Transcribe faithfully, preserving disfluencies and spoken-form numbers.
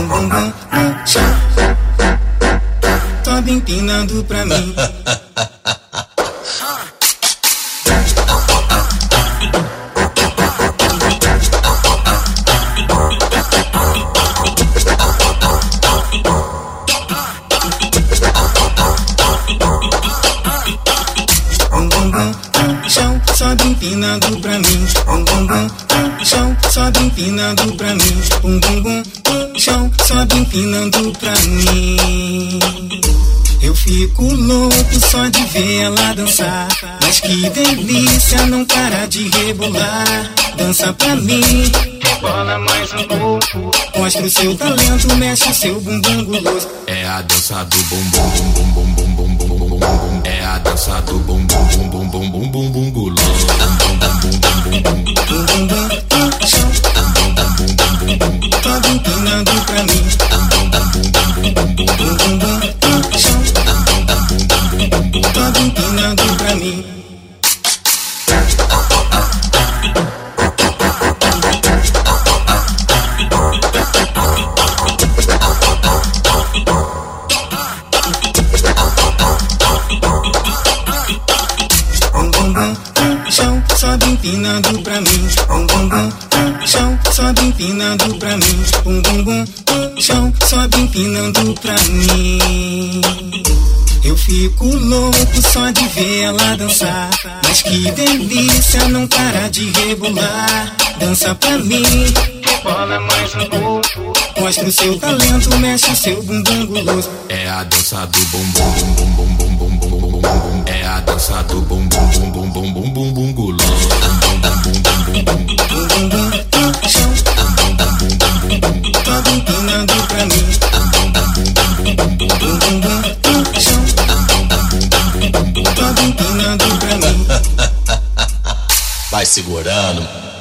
bum bum bum no chão. Sobe empinando pra mim. Bum bum bum no chão, sobe empinando pra mim. Bum bum bum no chão, sobe empinando pra mim. Bum bum bum no chão, sobe empinando pra mim. Eu fico louco só de ver ela dançar. Mas que delícia, não para de rebolar. Dança pra mim, rebola mais um pouco. Mostra o seu talento, mexe o seu bumbum guloso. É a dança do bumbum bum bum bum bum bum bum bum. É a dança do bumbum bum bum bum bum bum bum guloso. Bum bum bum bum bum bum. Bum bum bum no chão. Bum bum bum bum bum bum. Todo empinando pra mim. Bum bum bum bum bum bum bum. Bum bum bum no chão. Todo empinando pra mim. Bum bum bum no chão, sobe empinando pra mim. Bum bum bum no chão, sobe empinando pra mim. Bum bum bum no chão, sobe empinando pra mim. Eu fico louco só de ver ela dançar. Mas que delícia, não para de rebolar. Dança pra mim, rebola mais um pouco. Mostra o seu talento, mexe o seu bumbum guloso. É a dança do bumbum bum bum bum bum bum bum bum bum. É a dança do bumbum bum bum bum bum bum bum guloso. Bum bum bum bum bum bum. Bum bum bum no chão. Bum bum bum bum bum bum. Todo empinando pra mim. Bum bum bum bum bum bum bum. Bum bum bum no chão. Todo empinando pra mim. Vai segurando.